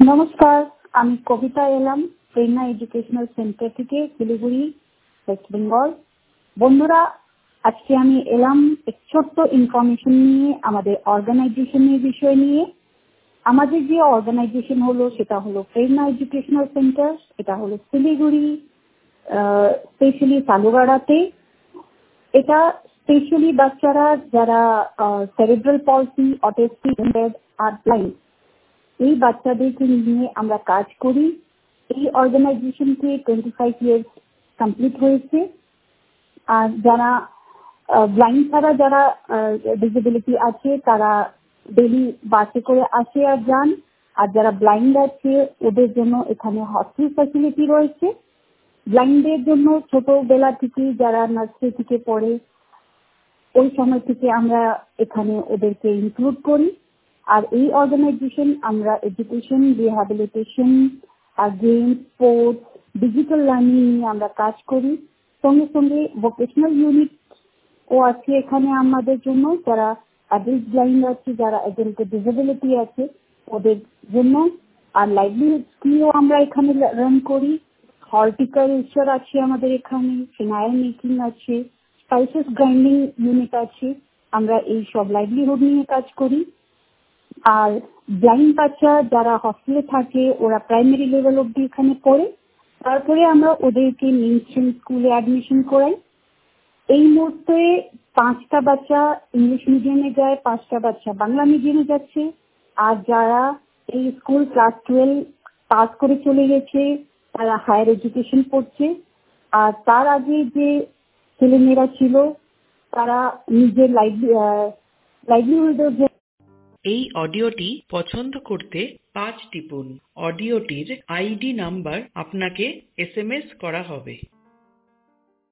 নমস্কার, আমি কবিতা এলাম প্রেরণা এডুকেশনাল সেন্টার থেকে শিলিগুড়ি, ওয়েস্ট বেঙ্গল। বন্ধুরা, আজকে আমি এলাম এক ছোট্ট ইনফরমেশন নিয়ে, আমাদের অর্গানাইজেশনের বিষয় নিয়ে। আমাদের যে অর্গানাইজেশন হলো সেটা হলো প্রেরণা এডুকেশনাল সেন্টার। এটা হলো শিলিগুড়ি, স্পেশালি সালুগাড়াতে। এটা স্পেশালি বাচ্চারা যারা সেরেব্রাল পলসি, অটিস্টিক আর ব্লাইন্ড, এই বাচ্চাদেরকে নিয়ে আমরা কাজ করি। এই অর্গানাইজেশনকে 25 ইয়ার্স কমপ্লিট হয়েছে। আর যারা ব্লাইন্ড ছাড়া যারা ডিসেবিলিটি আছে তারা ডেলি বাসে করে আসে আর যান। আর যারা ব্লাইন্ড আছে ওদের জন্য এখানে হস্টেল ফ্যাসিলিটি রয়েছে। ব্লাইন্ডদের জন্য ছোটবেলা থেকে যারা নার্সারি থেকে পড়ে ওই সময় থেকে আমরা এখানে ওদেরকে ইনক্লুড করি। আর এই অর্গানাইজেশন আমরা education, rehabilitation, games, sports, digital learning নিয়ে আমরা কাজ করি। সঙ্গে সঙ্গে ভোকেশনাল ইউনিট ও আছে এখানে আমাদের জন্য, যারা অ্যাডাল্ট ব্লাইন্ড আছে, যারা অ্যাডাল্ট ডিসেবিলিটি আছে ওদের জন্য। আর লাইভলিহুড স্কিলও আমরা এখানে রান করি। হর্টিকালচার আছে আমাদের এখানে, ফিনাইল মেকিং আছে, স্পাইসেস গ্রাইন্ডিং ইউনিট আছে। আমরা এই সব লাইভলিহুড নিয়ে কাজ করি। আর ব্লাইন্ড বাচ্চা যারা হস্টেলে থাকে ওরা প্রাইমারি লেভেল অব্দি এখানে পড়ে, তারপরে আমরা ওদেরকে মেইনস্ট্রিম স্কুলে অ্যাডমিশন করাই। এই মুহূর্তে 5টা বাচ্চা ইংলিশ মিডিয়ামে যায়, 5টা বাচ্চা বাংলা মিডিয়ামে যাচ্ছে। আর যারা এই স্কুল ক্লাস 12 পাস করে চলে গেছে তারা হায়ার এডুকেশন পড়ছে। আর তার আগে যে ছেলেমেয়েরা ছিল তারা নিজের লাইভলিহুডের। এই অডিওটি পছন্দ করতে 5 টিপুন। অডিওটির আইডি নাম্বার আপনাকে SMS করা হবে।